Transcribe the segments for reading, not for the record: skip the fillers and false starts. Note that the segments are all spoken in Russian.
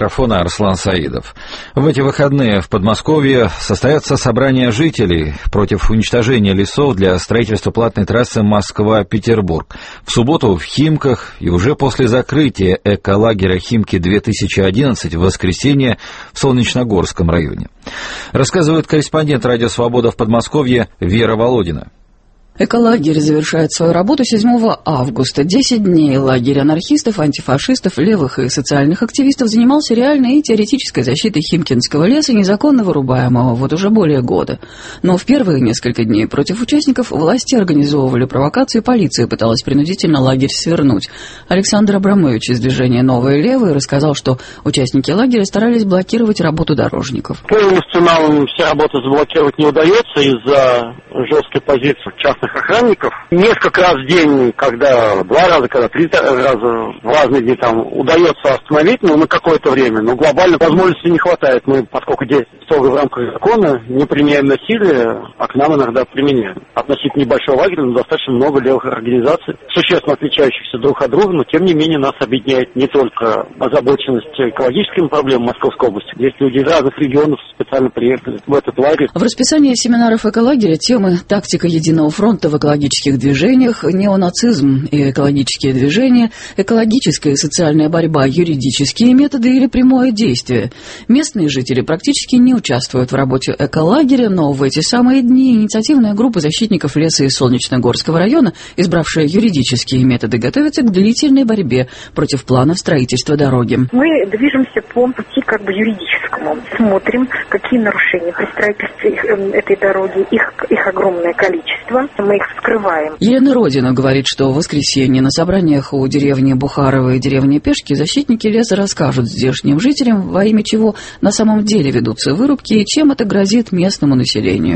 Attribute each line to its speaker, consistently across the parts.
Speaker 1: микрофона Арслан Саидов. В эти выходные в Подмосковье состоятся собрания жителей против уничтожения лесов для строительства платной трассы Москва-Петербург. В субботу в Химках и уже после закрытия эколагеря Химки-2011 в воскресенье в Солнечногорском районе. Рассказывает корреспондент «Радио Свобода» в Подмосковье Вера Володина.
Speaker 2: Эколагерь завершает свою работу 7 августа. 10 дней лагерь анархистов, антифашистов, левых и социальных активистов занимался реальной и теоретической защитой Химкинского леса, незаконно вырубаемого вот уже более года. Но в первые несколько дней против участников власти организовывали провокации, полиция пыталась принудительно лагерь свернуть. Александр Абрамович из движения «Новые левые» рассказал, что участники лагеря старались блокировать работу дорожников.
Speaker 3: Полностью нам все работы заблокировать не удается из-за жесткой позиции частных охранников. Несколько раз в день, когда 2 раза, когда 3 раза в разные дни там удается остановить, на какое-то время, но глобально возможностей не хватает. Мы, поскольку действуем строго в рамках закона, не применяем насилие, а к нам иногда применяем. Относительно небольшого лагеря, но достаточно много левых организаций, существенно отличающихся друг от друга, но тем не менее нас объединяет не только озабоченность экологическими проблемами Московской области. Здесь люди из разных регионов специально приехали в этот лагерь.
Speaker 2: В расписании семинаров эколагеря темы «Тактика единого фронта в экологических движениях», «Неонацизм и экологические движения», «Экологическая и социальная борьба, юридические методы или прямое действие». Местные жители практически не участвуют в работе эколагеря, но в эти самые дни инициативная группа защитников леса из Солнечногорского района, избравшая юридические методы, готовится к длительной борьбе против планов строительства дороги.
Speaker 4: Мы движемся по пути юридическому. Смотрим, какие нарушения при строительстве этой дороги, их огромное количество. Мы их вскрываем.
Speaker 2: Елена Родина говорит, что в воскресенье на собраниях у деревни Бухарова и деревни Пешки защитники леса расскажут здешним жителям, во имя чего на самом деле ведутся вырубки и чем это грозит местному населению.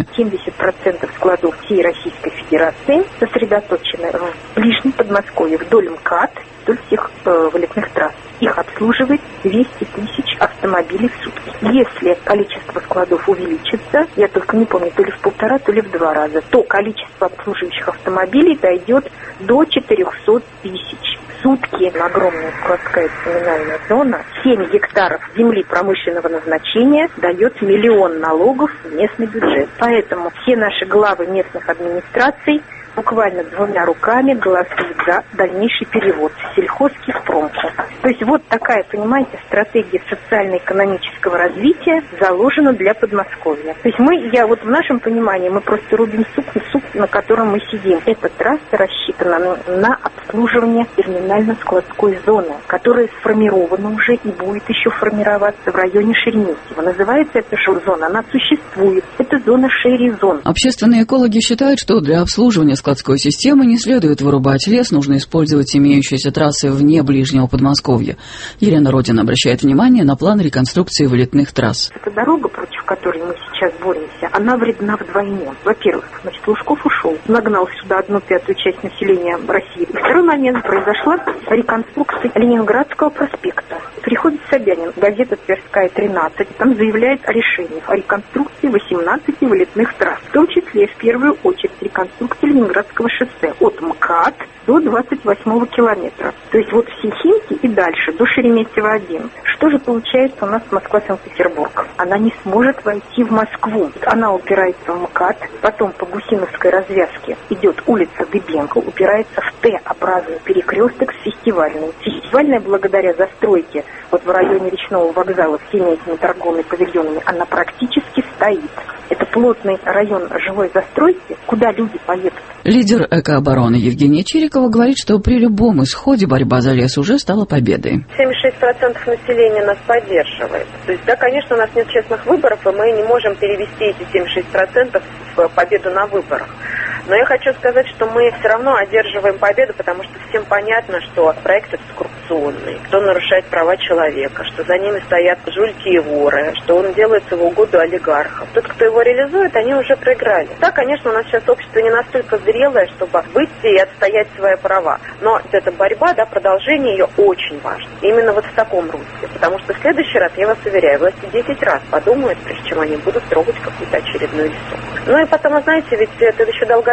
Speaker 4: 70% складов всей Российской Федерации сосредоточены в ближнем Подмосковье, вдоль МКАД, вдоль всех вылетных трасс. Их обслуживает 200 тысяч автомобилей в сутки. Если количество складов увеличится, я только не помню, то ли в 1,5, то ли в 2 раза, то количество обслуживающих автомобилей дойдет до 400 тысяч. В сутки огромная складская коммунальная зона, 7 гектаров земли промышленного назначения дает 1 миллион налогов в местный бюджет. Поэтому все наши главы местных администраций буквально 2 руками голосуют за дальнейший перевод с сельхозки в промку. То есть вот такая, понимаете, стратегия социально-экономического развития заложена для Подмосковья. То есть в нашем понимании мы просто рубим суп, на котором мы сидим. Эта трасса рассчитана на обслуживание терминально-складской зоны, которая сформирована уже и будет еще формироваться в районе Шереметьево. Называется эта зона, она существует. Это зона шерри-зон.
Speaker 2: Общественные экологи считают, что для обслуживания складской системы не следует вырубать лес, нужно использовать имеющиеся трассы вне ближнего Подмосковья. Елена Родина обращает внимание на план реконструкции вылетных трасс.
Speaker 4: Эта дорога, против которой мы сейчас боремся, она вредна вдвойне. Во-первых, Лужков ушел, нагнал сюда 1/5 часть населения России. И второй момент, произошла реконструкция Ленинградского проспекта. Приходит Собянин, газета «Тверская 13», там заявляет о решениях о реконструкции 18 вылетных трасс, в том числе, в первую очередь, реконструкции Ленинградского шоссе от МКАД до 28-го километра. То есть вот все Химки и дальше, до Шереметьево-1. Что же получается у нас Москва-Санкт-Петербург? Она не сможет войти в Москву. Она упирается в МКАД, потом по Гусиновской развязке идет улица Дыбенко, упирается в Т-образный перекресток с Фестивальной. Фестивальная, благодаря застройке вот в районе речного вокзала всеми этими торговыми павильонами, она практически стоит. Это плотный район живой застройки, куда люди поедут.
Speaker 2: Лидер экообороны Евгения Чирикова говорит, что при любом исходе борьба за лес уже стала победой.
Speaker 5: 76% населения нас поддерживает. То есть, да, конечно, у нас нет честных выборов, и мы не можем перевести эти 76% в победу на выборах. Но я хочу сказать, что мы все равно одерживаем победу, потому что всем понятно, что проект этот коррупционный, что он нарушает права человека, что за ними стоят жульки и воры, что он делается в угоду олигархов. Тот, кто его реализует, они уже проиграли. Да, конечно, у нас сейчас общество не настолько зрелое, чтобы выйти и отстоять свои права. Но эта борьба, да, продолжение ее очень важно. Именно вот в таком русле. Потому что в следующий раз, я вас уверяю, власти 10 раз подумают, прежде чем они будут трогать какую-то очередную лесу. Ну и потом, знаете, ведь это еще долгая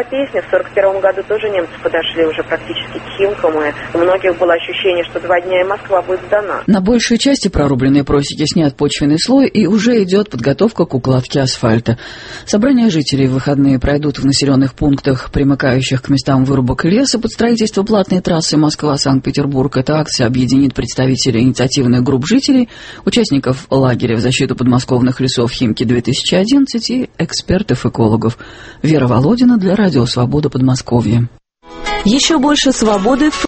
Speaker 5: песня. В 1941 году тоже немцы подошли уже практически к Химкам, и у многих было ощущение, что 2 дня и Москва будет сдана.
Speaker 2: На большей части прорубленной просеки снят почвенный слой, и уже идет подготовка к укладке асфальта. Собрания жителей в выходные пройдут в населенных пунктах, примыкающих к местам вырубок леса под строительство платной трассы Москва-Санкт-Петербург. Эта акция объединит представителей инициативных групп жителей, участников лагеря в защиту подмосковных лесов «Химки-2011» и экспертов-экологов. Вера Володина для Радио Свобода, Подмосковье.
Speaker 6: Еще больше свободы в